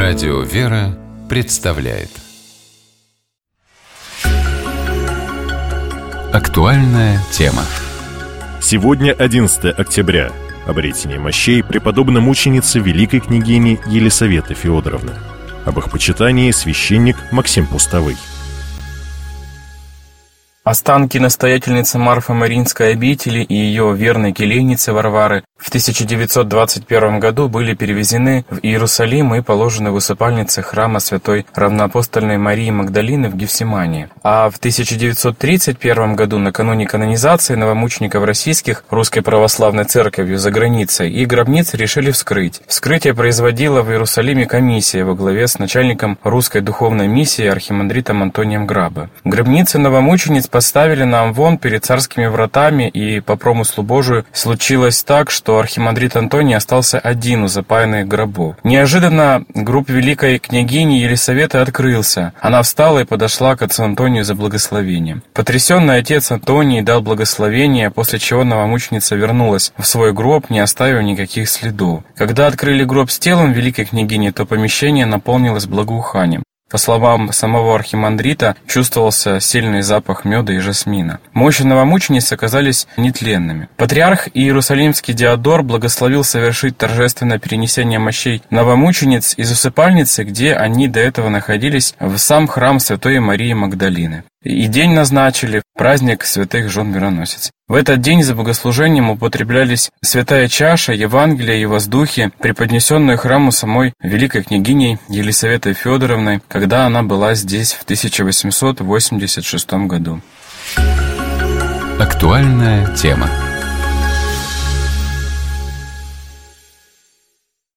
Радио «Вера» представляет актуальная тема. Сегодня 11 октября. Обретение мощей преподобно-мученицы великой княгини Елисаветы Феодоровны. Об их почитании священник Максим Пустовый. Останки настоятельницы Марфо-Маринской обители и ее верной келейницы Варвары в 1921 году были перевезены в Иерусалим и положены в усыпальнице храма Святой Равноапостольной Марии Магдалины в Гефсимании. А в 1931 году, накануне канонизации новомучеников российских Русской Православной Церковью за границей, их гробницы решили вскрыть. Вскрытие производила в Иерусалиме комиссия во главе с начальником русской духовной миссии архимандритом Антонием Грабо. Гробницы новомучениц поставили на Амвон перед царскими вратами, и по промыслу Божию случилось так, что архимандрит Антоний остался один у запаянных гробов. Неожиданно гроб великой княгини Елисаветы открылся. Она встала и подошла к отцу Антонию за благословением. Потрясенный отец Антоний дал благословение, после чего новомученица вернулась в свой гроб, не оставив никаких следов. Когда открыли гроб с телом великой княгини, то помещение наполнилось благоуханием. По словам самого архимандрита, чувствовался сильный запах меда и жасмина. Мощи новомучениц оказались нетленными. Патриарх Иерусалимский Диодор благословил совершить торжественное перенесение мощей новомучениц из усыпальницы, где они до этого находились, в сам храм Святой Марии Магдалины. И день назначили праздник святых жен мироносиц. В этот день за богослужением употреблялись святая чаша, Евангелие и воздухи, преподнесенные храму самой великой княгиней Елисаветой Феодоровной, когда она была здесь в 1886 году. Актуальная тема.